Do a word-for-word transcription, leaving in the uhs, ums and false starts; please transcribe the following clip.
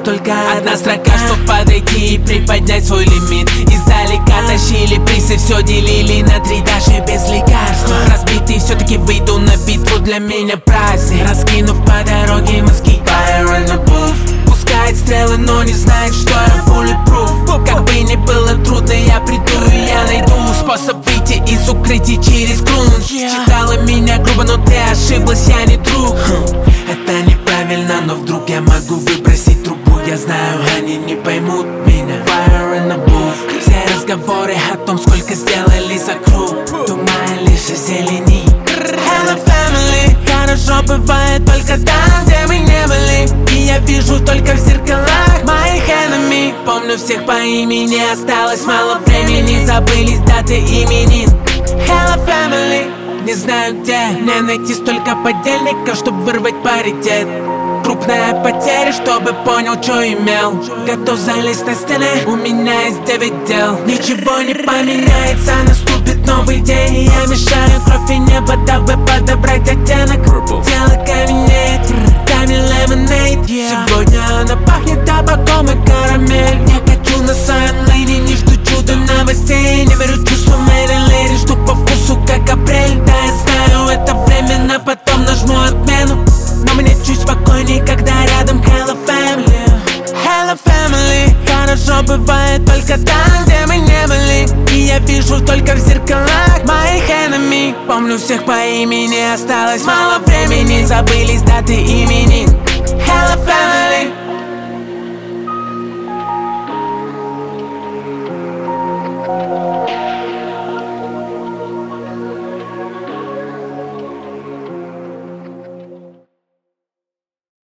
только одна строка, чтоб подойти и приподнять свой лимит. Издалека тащили присы, все делили на три, даже без лекарства. Разбитый все-таки выйду на битву, для меня праздник. Раскинув по дороге мозги, fire in the booth. Пускает стрелы, но не знает, что я bulletproof. Как бы ни было трудно, я приду и я найду способ выйти из укрытий через грунт. Читала меня грубо, но ты ошиблась, я не друг. Это неправильно, но вдруг я могу выбросить трубу. Я знаю, они не поймут меня. Fire in the booth. Все разговоры о том, сколько сделали за круг, туман лишь зелени. Hello family. Хорошо бывает только там, где мы не были, и я вижу только в зеркалах моих enemy. Помню всех по имени, осталось мало времени, забылись даты именин. Hello family. Не знаю где мне найти столько подельников, чтобы вырвать паритет. Крупная потеря, чтобы понял, что имел. Готов залезть на стены, у меня есть девять дел. Ничего не поменяется, наступит новый день, и я мешаю кровь и небо, дабы подобрать оттенок. Дело каменеет, камень lemonade. Сегодня она пахнет табаком и карамель. Я качу на своем лейне, не жду чуда новостей. Не верю чувствам этой леди, жду по вкусу, как апрель. Да, я знаю, это временно, потом нажму отмену. Но мне чуть спокойней, когда рядом Hello family. Hello family. Хорошо бывает только там, где мы не были, и я вижу только в зеркалах моих enemy. Помню всех по имени, осталось мало времени, забылись даты именин. Hello family.